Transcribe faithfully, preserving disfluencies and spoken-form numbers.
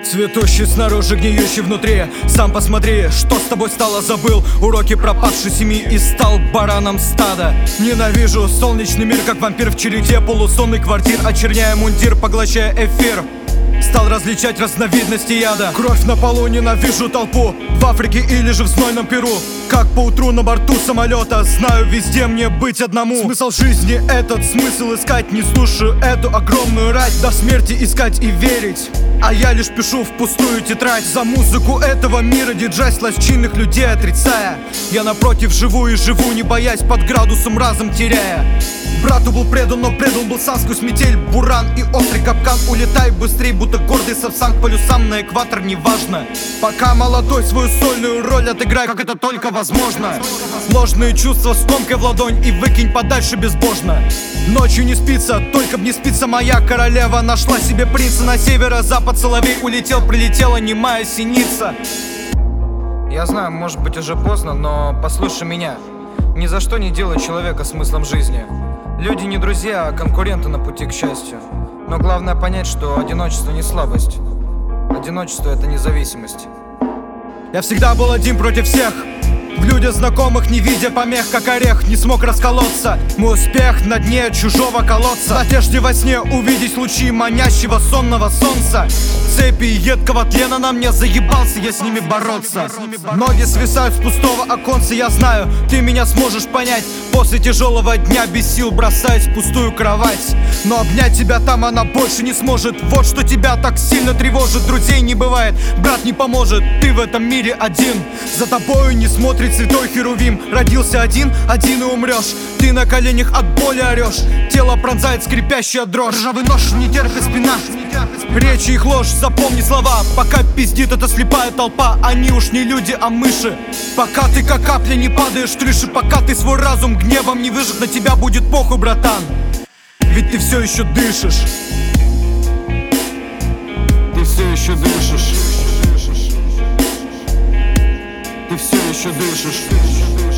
Цветущий снаружи, гниющий внутри. Сам посмотри, что с тобой стало, забыл уроки пропавшей семьи и стал бараном стада. Ненавижу солнечный мир, как вампир в череде полусонный квартир, очерняя мундир, поглощая эфир. Стал различать разновидности яда. Кровь на полу, ненавижу толпу. В Африке или же в знойном Перу. Как поутру на борту самолета. Знаю, везде мне быть одному. Смысл жизни этот, смысл искать. Не слушаю эту огромную рать. До смерти искать и верить. А я лишь пишу в пустую тетрадь. За музыку этого мира, держась лощинных людей отрицая. Я напротив живу и живу, не боясь, под градусом разом теряя. Брату был предан, но предан был сам сквозь метель, буран и острый капкан. Улетай быстрей, будто гордый сапсан к полюсам на экватор, неважно. Пока молодой, свою сольную роль отыграй, как это только возможно. Ложные чувства скомкай в ладонь и выкинь подальше безбожно. Ночью не спится, только б не спится моя королева. Нашла себе принца на северо-запад, соловей улетел, прилетела немая синица. Я знаю, может быть уже поздно, но послушай меня. Ни за что не делай человека смыслом жизни. Люди не друзья, а конкуренты на пути к счастью. Но главное понять, что одиночество не слабость. Одиночество — это независимость. Я всегда был один против всех. В людях знакомых, не видя помех, как орех, не смог расколоться. Мой успех на дне чужого колодца. В надежде во сне увидеть лучи манящего сонного солнца. Цепи едкого тлена на мне, заебался я с ними бороться. Ноги свисают с пустого оконца, я знаю, ты меня сможешь понять. После тяжелого дня без сил бросаюсь в пустую кровать. Но обнять тебя там она больше не сможет. Вот что тебя так сильно тревожит. Друзей не бывает, брат не поможет. Ты в этом мире один. За тобою не смотрит святой Херувим. Родился один, один и умрешь. Ты на коленях от боли орешь. Тело пронзает скрипящая дрожь. Ржавый нож не терпит спина. Речи их ложь, запомни слова. Пока пиздит эта слепая толпа. Они уж не люди, а мыши. Пока ты как капля не падаешь с крыши, пока ты свой разум гневом не выжег, на тебя будет похуй, братан. Ведь ты все еще дышишь. Ты все еще дышишь. Ты все еще дышишь.